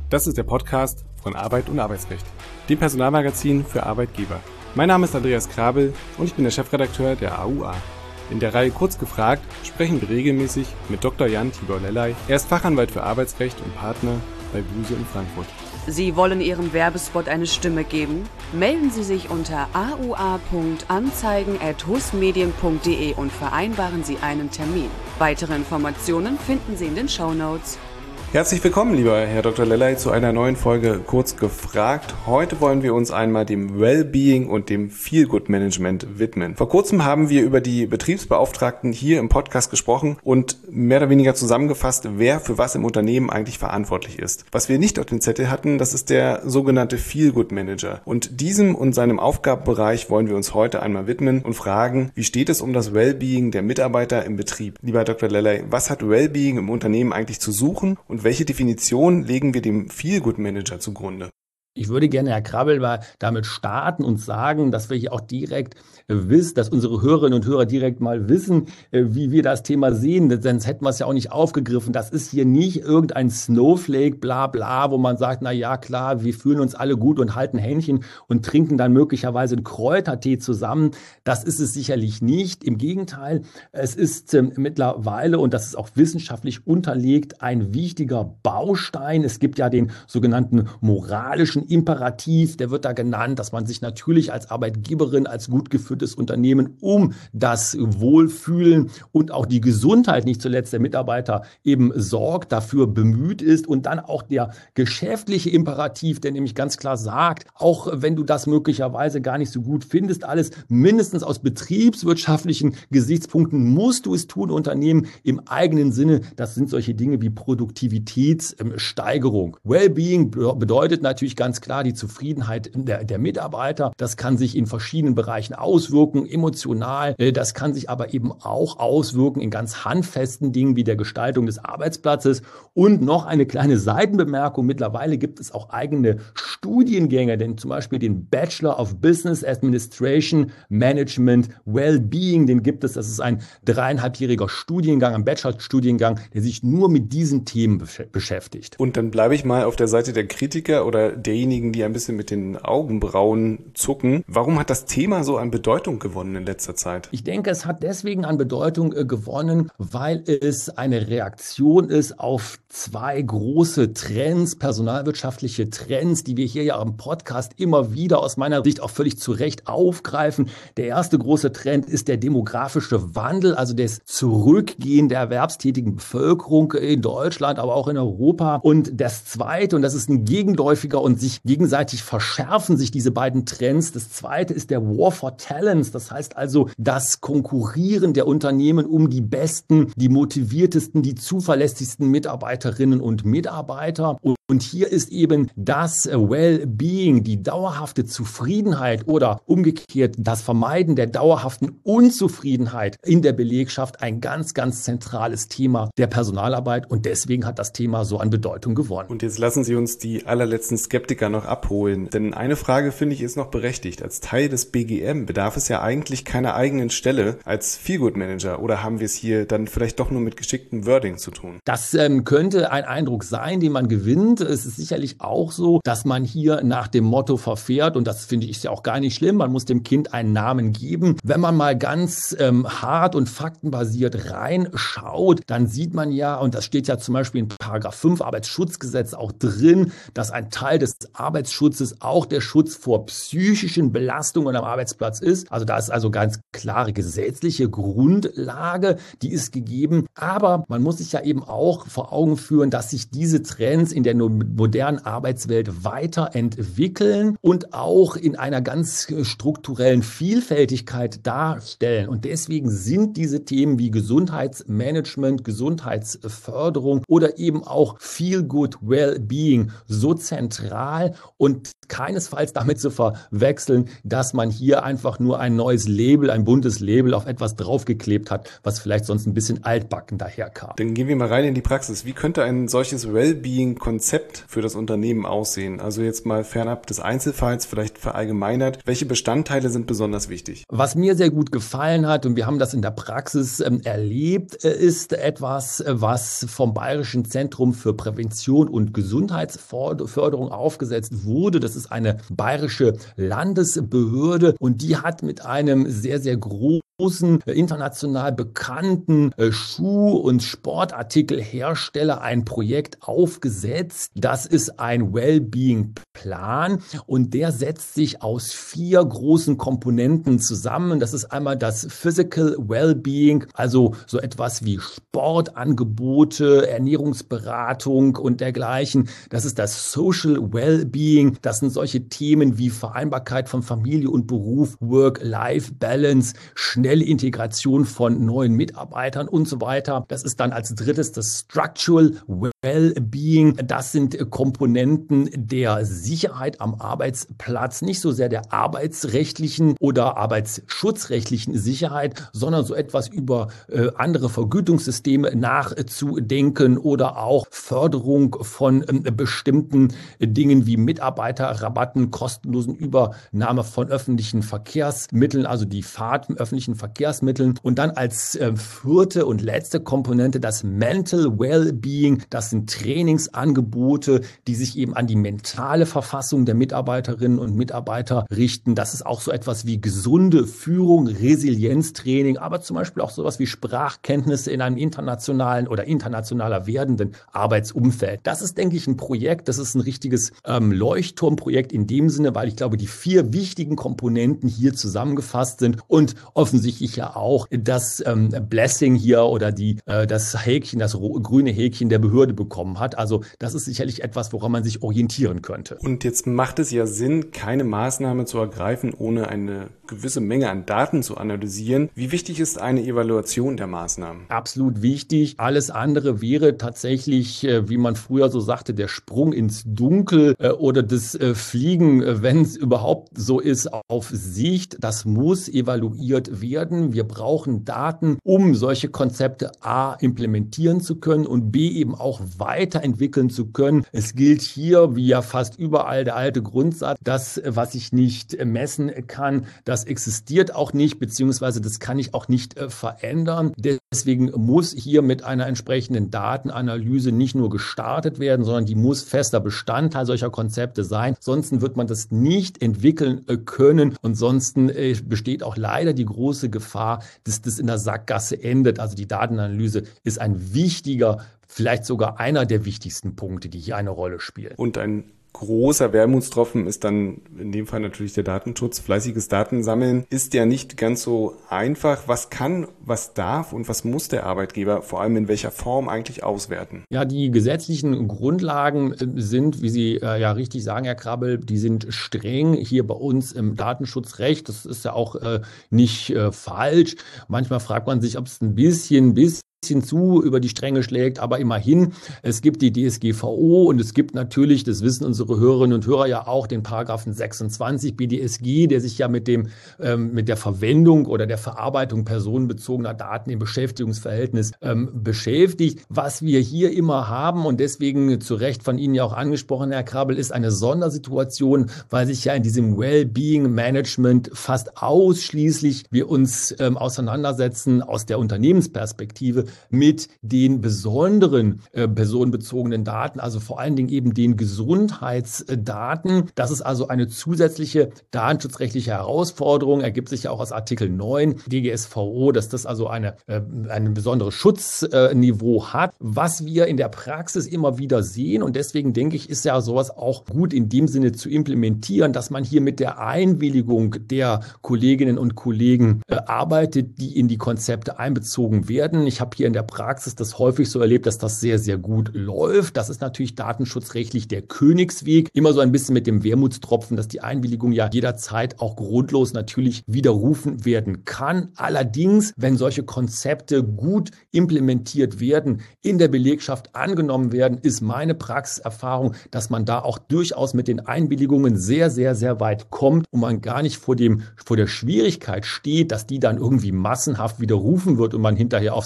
Das ist der Podcast von Arbeit und Arbeitsrecht, dem Personalmagazin für Arbeitgeber. Mein Name ist Andreas Krabel und ich bin der Chefredakteur der AUA. In der Reihe Kurz gefragt sprechen wir regelmäßig mit Dr. Jan Tibor Lellay. Er ist Fachanwalt für Arbeitsrecht und Partner bei Buse in Frankfurt. Sie wollen Ihrem Werbespot eine Stimme geben? Melden Sie sich unter aua.anzeigen@husmedien.de und vereinbaren Sie einen Termin. Weitere Informationen finden Sie in den Shownotes. Herzlich willkommen, lieber Herr Dr. Lellay, zu einer neuen Folge Kurz gefragt. Heute wollen wir uns einmal dem Wellbeing und dem Feel-Good-Management widmen. Vor kurzem haben wir über die Betriebsbeauftragten hier im Podcast gesprochen und mehr oder weniger zusammengefasst, wer für was im Unternehmen eigentlich verantwortlich ist. Was wir nicht auf dem Zettel hatten, das ist der sogenannte Feel-Good-Manager. Und diesem und seinem Aufgabenbereich wollen wir uns heute einmal widmen und fragen, wie steht es um das Wellbeing der Mitarbeiter im Betrieb? Lieber Herr Dr. Lellay, was hat Wellbeing im Unternehmen eigentlich zu suchen und welche Definition legen wir dem Feel-Good-Manager zugrunde? Ich würde gerne, Herr Krabel, mal damit starten und sagen, dass wir hier auch direkt wissen, dass unsere Hörerinnen und Hörer direkt mal wissen, wie wir das Thema sehen. Sonst hätten wir es ja auch nicht aufgegriffen. Das ist hier nicht irgendein Snowflake, bla bla, wo man sagt, na ja, klar, wir fühlen uns alle gut und halten Händchen und trinken dann möglicherweise einen Kräutertee zusammen. Das ist es sicherlich nicht. Im Gegenteil, es ist mittlerweile, und das ist auch wissenschaftlich unterlegt, ein wichtiger Baustein. Es gibt ja den sogenannten moralischen Imperativ, der wird da genannt, dass man sich natürlich als Arbeitgeberin, als gut geführtes Unternehmen um das Wohlfühlen und auch die Gesundheit, nicht zuletzt der Mitarbeiter, eben sorgt, dafür bemüht ist, und dann auch der geschäftliche Imperativ, der nämlich ganz klar sagt, auch wenn du das möglicherweise gar nicht so gut findest, alles mindestens aus betriebswirtschaftlichen Gesichtspunkten musst du es tun, Unternehmen im eigenen Sinne. Das sind solche Dinge wie Produktivitätssteigerung. Wellbeing bedeutet natürlich ganz klar die Zufriedenheit der Mitarbeiter. Das kann sich in verschiedenen Bereichen auswirken, emotional. Das kann sich aber eben auch auswirken in ganz handfesten Dingen wie der Gestaltung des Arbeitsplatzes. Und noch eine kleine Seitenbemerkung. Mittlerweile gibt es auch eigene Studiengänge, denn zum Beispiel den Bachelor of Business Administration Management Wellbeing, den gibt es. Das ist ein 3,5-jähriger Studiengang, ein Bachelor-Studiengang, der sich nur mit diesen Themen beschäftigt. Und dann bleibe ich mal auf der Seite der Kritiker oder derjenigen, die ein bisschen mit den Augenbrauen zucken. Warum hat das Thema so an Bedeutung gewonnen in letzter Zeit? Ich denke, es hat deswegen an Bedeutung gewonnen, weil es eine Reaktion ist auf zwei große Trends, personalwirtschaftliche Trends, die wir hier ja im Podcast immer wieder aus meiner Sicht auch völlig zu Recht aufgreifen. Der erste große Trend ist der demografische Wandel, also das Zurückgehen der erwerbstätigen Bevölkerung in Deutschland, aber auch in Europa. Und das zweite, und das ist ein gegenläufiger und sich gegenseitig verschärfen sich diese beiden Trends. Das zweite ist der War for Talents. Das heißt also das Konkurrieren der Unternehmen um die besten, die motiviertesten, die zuverlässigsten Mitarbeiterinnen und Mitarbeiter. Und hier ist eben das Wellbeing, die dauerhafte Zufriedenheit oder umgekehrt das Vermeiden der dauerhaften Unzufriedenheit in der Belegschaft ein ganz, ganz zentrales Thema der Personalarbeit. Und deswegen hat das Thema so an Bedeutung gewonnen. Und jetzt lassen Sie uns die allerletzten Skeptiker noch abholen. Denn eine Frage, finde ich, ist noch berechtigt. Als Teil des BGM bedarf es ja eigentlich keiner eigenen Stelle als Feel-Good-Manager. Oder haben wir es hier dann vielleicht doch nur mit geschicktem Wording zu tun? Das könnte ein Eindruck sein, den man gewinnt. Es ist sicherlich auch so, dass man hier nach dem Motto verfährt, und das finde ich ja auch gar nicht schlimm, man muss dem Kind einen Namen geben. Wenn man mal ganz hart und faktenbasiert reinschaut, dann sieht man ja, und das steht ja zum Beispiel in Paragraph 5 Arbeitsschutzgesetz auch drin, dass ein Teil des Arbeitsschutzes auch der Schutz vor psychischen Belastungen am Arbeitsplatz ist. Also da ist also ganz klare gesetzliche Grundlage, die ist gegeben. Aber man muss sich ja eben auch vor Augen führen, dass sich diese Trends in der modernen Arbeitswelt weiterentwickeln und auch in einer ganz strukturellen Vielfältigkeit darstellen. Und deswegen sind diese Themen wie Gesundheitsmanagement, Gesundheitsförderung oder eben auch Feel-Good Wellbeing so zentral und keinesfalls damit zu verwechseln, dass man hier einfach nur ein neues Label, ein buntes Label auf etwas draufgeklebt hat, was vielleicht sonst ein bisschen altbacken daherkam. Dann gehen wir mal rein in die Praxis. Wie könnte ein solches Wellbeing-Konzept Konzept für das Unternehmen aussehen? Also jetzt mal fernab des Einzelfalls, vielleicht verallgemeinert. Welche Bestandteile sind besonders wichtig? Was mir sehr gut gefallen hat, und wir haben das in der Praxis erlebt, ist etwas, was vom Bayerischen Zentrum für Prävention und Gesundheitsförderung aufgesetzt wurde. Das ist eine bayerische Landesbehörde und die hat mit einem sehr, sehr großen, international bekannten Schuh- und Sportartikelhersteller ein Projekt aufgesetzt. Das ist ein Wellbeing-Plan und der setzt sich aus 4 großen Komponenten zusammen. Das ist einmal das Physical Wellbeing, also so etwas wie Sportangebote, Ernährungsberatung und dergleichen. Das ist das Social Wellbeing. Das sind solche Themen wie Vereinbarkeit von Familie und Beruf, Work-Life-Balance, schnelle Integration von neuen Mitarbeitern und so weiter. Das ist dann als drittes das Structural Wellbeing. Das sind Komponenten der Sicherheit am Arbeitsplatz, nicht so sehr der arbeitsrechtlichen oder arbeitsschutzrechtlichen Sicherheit, sondern so etwas über andere Vergütungssysteme nachzudenken oder auch Förderung von bestimmten Dingen wie Mitarbeiterrabatten, kostenlosen Übernahme von öffentlichen Verkehrsmitteln, also die Fahrt mit öffentlichen Verkehrsmitteln. Und dann als 4. und letzte Komponente das Mental Wellbeing. Das sind Trainingsangebote, die sich eben an die mentale Verfassung der Mitarbeiterinnen und Mitarbeiter richten. Das ist auch so etwas wie gesunde Führung, Resilienztraining, aber zum Beispiel auch sowas wie Sprachkenntnisse in einem internationalen oder internationaler werdenden Arbeitsumfeld. Das ist, denke ich, ein Projekt, das ist ein richtiges Leuchtturmprojekt in dem Sinne, weil ich glaube, die 4 wichtigen Komponenten hier zusammengefasst sind und offensichtlich ja auch das Blessing hier oder das Häkchen, das grüne Häkchen der Behörde bekommen hat. Also das ist sicherlich etwas, woran man sich orientieren könnte. Und jetzt macht es ja Sinn, keine Maßnahme zu ergreifen, ohne eine gewisse Menge an Daten zu analysieren. Wie wichtig ist eine Evaluation der Maßnahmen? Absolut wichtig. Alles andere wäre tatsächlich, wie man früher so sagte, der Sprung ins Dunkel oder das Fliegen, wenn es überhaupt so ist, auf Sicht. Das muss evaluiert werden. Wir brauchen Daten, um solche Konzepte A implementieren zu können und B eben auch weiterentwickeln zu können. Es gilt hier, wie ja fast überall, der alte Grundsatz, das, was ich nicht messen kann, das existiert auch nicht, beziehungsweise das kann ich auch nicht verändern. Deswegen muss hier mit einer entsprechenden Datenanalyse nicht nur gestartet werden, sondern die muss fester Bestandteil solcher Konzepte sein. Sonst wird man das nicht entwickeln können und sonst besteht auch leider die große Gefahr, dass das in der Sackgasse endet. Also die Datenanalyse ist ein wichtiger, vielleicht sogar einer der wichtigsten Punkte, die hier eine Rolle spielen. Und ein großer Wermutstropfen ist dann in dem Fall natürlich der Datenschutz. Fleißiges Datensammeln ist ja nicht ganz so einfach. Was kann, was darf und was muss der Arbeitgeber vor allem in welcher Form eigentlich auswerten? Ja, die gesetzlichen Grundlagen sind, wie Sie ja richtig sagen, Herr Krabbel, die sind streng hier bei uns im Datenschutzrecht. Das ist ja auch nicht falsch. Manchmal fragt man sich, ob es ein bisschen zu über die Stränge schlägt, aber immerhin, es gibt die DSGVO und es gibt natürlich, das wissen unsere Hörerinnen und Hörer ja auch, den Paragraphen 26 BDSG, der sich ja mit der Verwendung oder der Verarbeitung personenbezogener Daten im Beschäftigungsverhältnis beschäftigt. Was wir hier immer haben und deswegen zu Recht von Ihnen ja auch angesprochen, Herr Krabbel, ist eine Sondersituation, weil sich ja in diesem Wellbeing Management fast ausschließlich wir uns auseinandersetzen aus der Unternehmensperspektive mit den besonderen personenbezogenen Daten, also vor allen Dingen eben den Gesundheitsdaten. Das ist also eine zusätzliche datenschutzrechtliche Herausforderung, ergibt sich ja auch aus Artikel 9 DGSVO, dass das also ein besonderes Schutzniveau hat, was wir in der Praxis immer wieder sehen. Und deswegen denke ich, ist ja sowas auch gut in dem Sinne zu implementieren, dass man hier mit der Einwilligung der Kolleginnen und Kollegen arbeitet, die in die Konzepte einbezogen werden. Ich habe hier in der Praxis das häufig so erlebt, dass das sehr, sehr gut läuft. Das ist natürlich datenschutzrechtlich der Königsweg. Immer so ein bisschen mit dem Wermutstropfen, dass die Einwilligung ja jederzeit auch grundlos natürlich widerrufen werden kann. Allerdings, wenn solche Konzepte gut implementiert werden, in der Belegschaft angenommen werden, ist meine Praxiserfahrung, dass man da auch durchaus mit den Einwilligungen sehr, sehr, sehr weit kommt und man gar nicht vor der Schwierigkeit steht, dass die dann irgendwie massenhaft widerrufen wird und man hinterher auf seinen Daten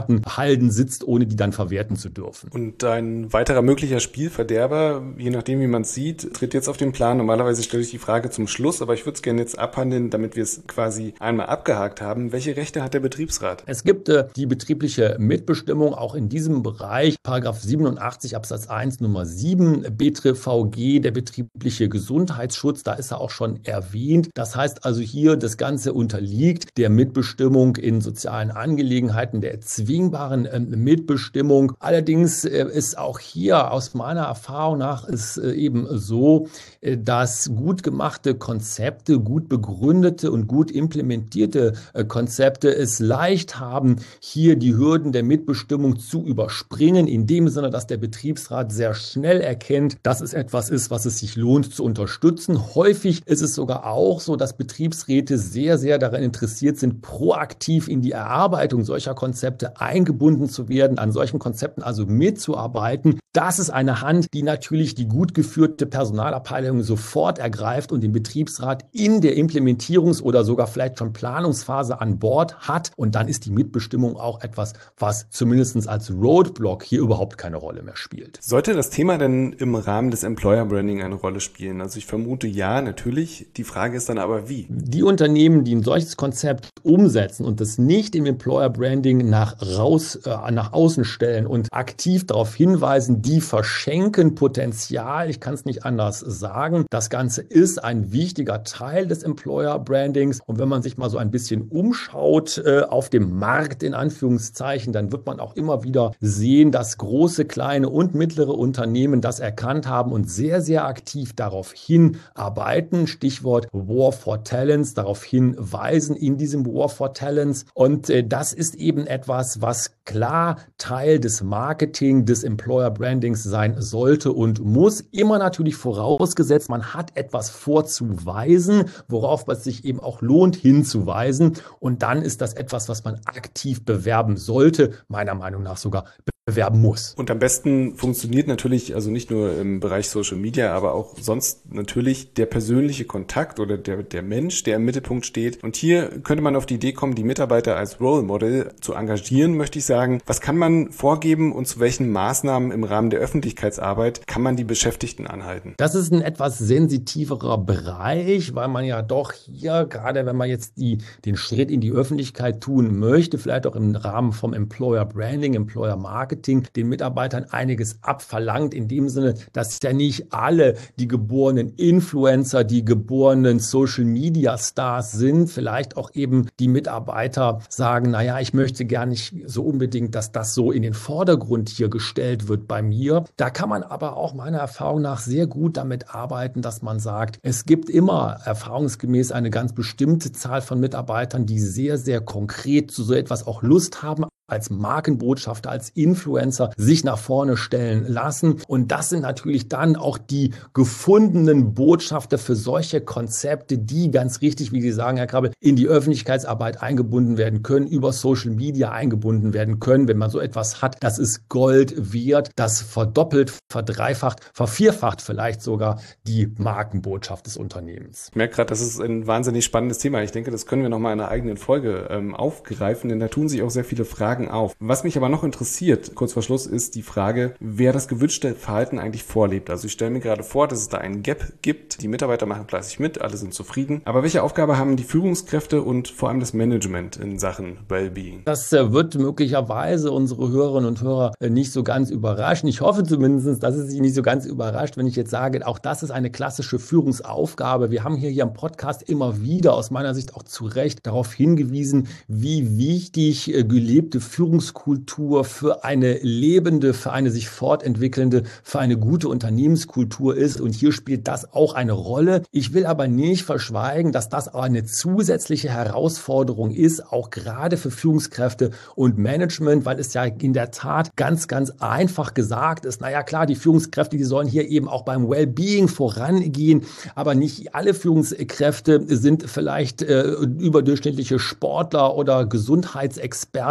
privaten Halden sitzt, ohne die dann verwerten zu dürfen. Und ein weiterer möglicher Spielverderber, je nachdem wie man es sieht, tritt jetzt auf den Plan. Normalerweise stelle ich die Frage zum Schluss, aber ich würde es gerne jetzt abhandeln, damit wir es quasi einmal abgehakt haben. Welche Rechte hat der Betriebsrat? Es gibt die betriebliche Mitbestimmung auch in diesem Bereich. Paragraph 87 Absatz 1 Nummer 7 BTRIVG, der betriebliche Gesundheitsschutz, da ist er auch schon erwähnt. Das heißt also hier, das Ganze unterliegt der Mitbestimmung in sozialen Angelegenheiten, der erzwingbaren Mitbestimmung. Allerdings ist auch hier aus meiner Erfahrung nach ist eben so, dass gut gemachte Konzepte, gut begründete und gut implementierte Konzepte es leicht haben, hier die Hürden der Mitbestimmung zu überspringen, in dem Sinne, dass der Betriebsrat sehr schnell erkennt, dass es etwas ist, was es sich lohnt zu unterstützen. Häufig ist es sogar auch so, dass Betriebsräte sehr, sehr daran interessiert sind, proaktiv in die Erarbeitung solcher Konzepte eingebunden zu werden, an solchen Konzepten also mitzuarbeiten. Das ist eine Hand, die natürlich die gut geführte Personalabteilung sofort ergreift und den Betriebsrat in der Implementierungs- oder sogar vielleicht schon Planungsphase an Bord hat. Und dann ist die Mitbestimmung auch etwas, was zumindest als Roadblock hier überhaupt keine Rolle mehr spielt. Sollte das Thema denn im Rahmen des Employer Branding eine Rolle spielen? Also ich vermute ja, natürlich. Die Frage ist dann aber wie? Die Unternehmen, die ein solches Konzept umsetzen und das nicht im Employer Branding nach außen stellen und aktiv darauf hinweisen, die verschenken Potenzial. Ich kann es nicht anders sagen. Das Ganze ist ein wichtiger Teil des Employer Brandings. Und wenn man sich mal so ein bisschen umschaut auf dem Markt, in Anführungszeichen, dann wird man auch immer wieder sehen, dass große, kleine und mittlere Unternehmen das erkannt haben und sehr, sehr aktiv darauf hinarbeiten. Stichwort War for Talents, darauf hinweisen in diesem War for Talents. Und das ist eben etwas, was klar Teil des Marketing, des Employer Brandings sein sollte und muss. Immer natürlich vorausgesetzt, man hat etwas vorzuweisen, worauf es sich eben auch lohnt hinzuweisen. Und dann ist das etwas, was man aktiv bewerben sollte, meiner Meinung nach sogar bewerben muss. Und am besten funktioniert natürlich, also nicht nur im Bereich Social Media, aber auch sonst natürlich der persönliche Kontakt oder der Mensch, der im Mittelpunkt steht. Und hier könnte man auf die Idee kommen, die Mitarbeiter als Role Model zu engagieren, möchte ich sagen. Was kann man vorgeben und zu welchen Maßnahmen im Rahmen der Öffentlichkeitsarbeit kann man die Beschäftigten anhalten? Das ist ein etwas sensitiverer Bereich, weil man ja doch hier, gerade wenn man jetzt den Schritt in die Öffentlichkeit tun möchte, vielleicht auch im Rahmen vom Employer Branding, Employer Marketing, den Mitarbeitern einiges abverlangt, in dem Sinne, dass ja nicht alle die geborenen Influencer, die geborenen Social Media Stars sind, vielleicht auch eben die Mitarbeiter sagen, naja, ich möchte gar nicht so unbedingt, dass das so in den Vordergrund hier gestellt wird bei mir. Da kann man aber auch meiner Erfahrung nach sehr gut damit arbeiten, dass man sagt, es gibt immer erfahrungsgemäß eine ganz bestimmte Zahl von Mitarbeitern, die sehr, sehr konkret zu so etwas auch Lust haben, als Markenbotschafter, als Influencer sich nach vorne stellen lassen. Und das sind natürlich dann auch die gefundenen Botschafter für solche Konzepte, die ganz richtig, wie Sie sagen, Herr Krabbel, in die Öffentlichkeitsarbeit eingebunden werden können, über Social Media eingebunden werden können. Wenn man so etwas hat, das ist Gold wert, das verdoppelt, verdreifacht, vervierfacht vielleicht sogar die Markenbotschaft des Unternehmens. Ich merke gerade, das ist ein wahnsinnig spannendes Thema. Ich denke, das können wir nochmal in einer eigenen Folge aufgreifen, denn da tun sich auch sehr viele Fragen auf. Was mich aber noch interessiert, kurz vor Schluss, ist die Frage, wer das gewünschte Verhalten eigentlich vorlebt. Also ich stelle mir gerade vor, dass es da einen Gap gibt. Die Mitarbeiter machen fleißig mit, alle sind zufrieden. Aber welche Aufgabe haben die Führungskräfte und vor allem das Management in Sachen Wellbeing? Das wird möglicherweise unsere Hörerinnen und Hörer nicht so ganz überraschen. Ich hoffe zumindest, dass es Sie nicht so ganz überrascht, wenn ich jetzt sage, auch das ist eine klassische Führungsaufgabe. Wir haben hier im Podcast immer wieder, aus meiner Sicht auch zu Recht, darauf hingewiesen, wie wichtig gelebte Führungskultur für eine lebende, für eine sich fortentwickelnde, für eine gute Unternehmenskultur ist. Und hier spielt das auch eine Rolle. Ich will aber nicht verschweigen, dass das auch eine zusätzliche Herausforderung ist, auch gerade für Führungskräfte und Management, weil es ja in der Tat ganz, ganz einfach gesagt ist. Naja, klar, die Führungskräfte, die sollen hier eben auch beim Wellbeing vorangehen, aber nicht alle Führungskräfte sind vielleicht überdurchschnittliche Sportler oder Gesundheitsexpertinnen und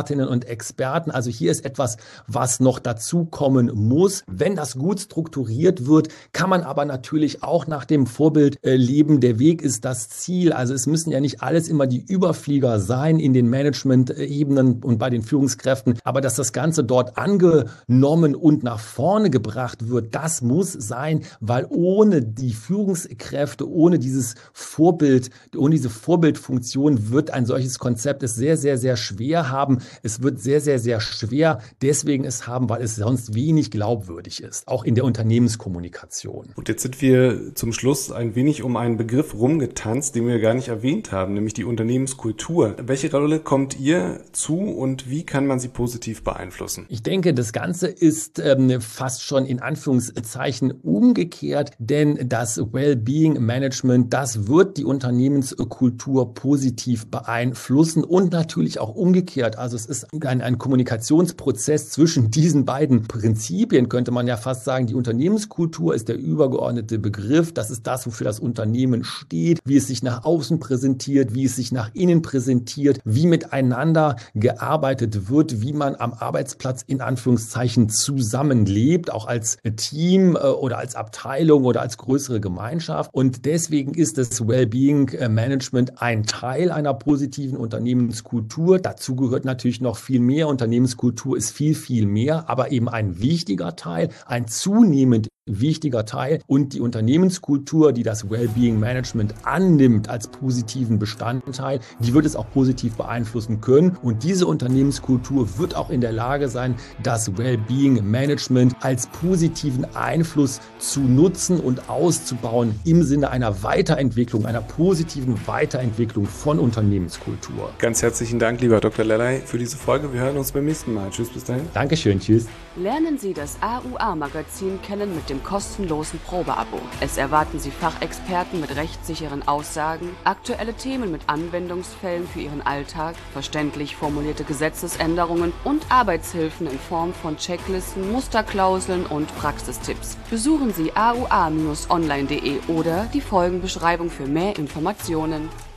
Experten. Also hier ist etwas, was noch dazu kommen muss. Wenn das gut strukturiert wird, kann man aber natürlich auch nach dem Vorbild leben. Der Weg ist das Ziel. Also es müssen ja nicht alles immer die Überflieger sein in den Management-Ebenen und bei den Führungskräften, aber dass das Ganze dort angenommen und nach vorne gebracht wird, das muss sein, weil ohne die Führungskräfte, ohne dieses Vorbild, ohne diese Vorbildfunktion wird ein solches Konzept es sehr, sehr, sehr schwer haben. Es wird sehr, sehr, sehr schwer deswegen es haben, weil es sonst wenig glaubwürdig ist, auch in der Unternehmenskommunikation. Und jetzt sind wir zum Schluss ein wenig um einen Begriff rumgetanzt, den wir gar nicht erwähnt haben, nämlich die Unternehmenskultur. Welche Rolle kommt ihr zu und wie kann man sie positiv beeinflussen? Ich denke, das Ganze ist fast schon in Anführungszeichen umgekehrt, denn das Wellbeing Management, das wird die Unternehmenskultur positiv beeinflussen und natürlich auch umgekehrt. Also es ist ein Kommunikationsprozess zwischen diesen beiden Prinzipien, könnte man ja fast sagen. Die Unternehmenskultur ist der übergeordnete Begriff. Das ist das, wofür das Unternehmen steht, wie es sich nach außen präsentiert, wie es sich nach innen präsentiert, wie miteinander gearbeitet wird, wie man am Arbeitsplatz in Anführungszeichen zusammenlebt, auch als Team oder als Abteilung oder als größere Gemeinschaft. Und deswegen ist das Wellbeing Management ein Teil einer positiven Unternehmenskultur. Dazu gehört natürlich noch viel mehr. Unternehmenskultur ist viel, viel mehr, aber eben ein wichtiger Teil, ein zunehmend wichtiger Teil. Und die Unternehmenskultur, die das Wellbeing Management annimmt als positiven Bestandteil, die wird es auch positiv beeinflussen können. Und diese Unternehmenskultur wird auch in der Lage sein, das Wellbeing Management als positiven Einfluss zu nutzen und auszubauen im Sinne einer Weiterentwicklung, einer positiven Weiterentwicklung von Unternehmenskultur. Ganz herzlichen Dank, lieber Dr. Lellay, für diese Folge. Wir hören uns beim nächsten Mal. Tschüss, bis dahin. Dankeschön, tschüss. Lernen Sie das AUA-Magazin kennen mit dem kostenlosen Probeabo. Es erwarten Sie Fachexperten mit rechtssicheren Aussagen, aktuelle Themen mit Anwendungsfällen für Ihren Alltag, verständlich formulierte Gesetzesänderungen und Arbeitshilfen in Form von Checklisten, Musterklauseln und Praxistipps. Besuchen Sie aua-online.de oder die Folgenbeschreibung für mehr Informationen.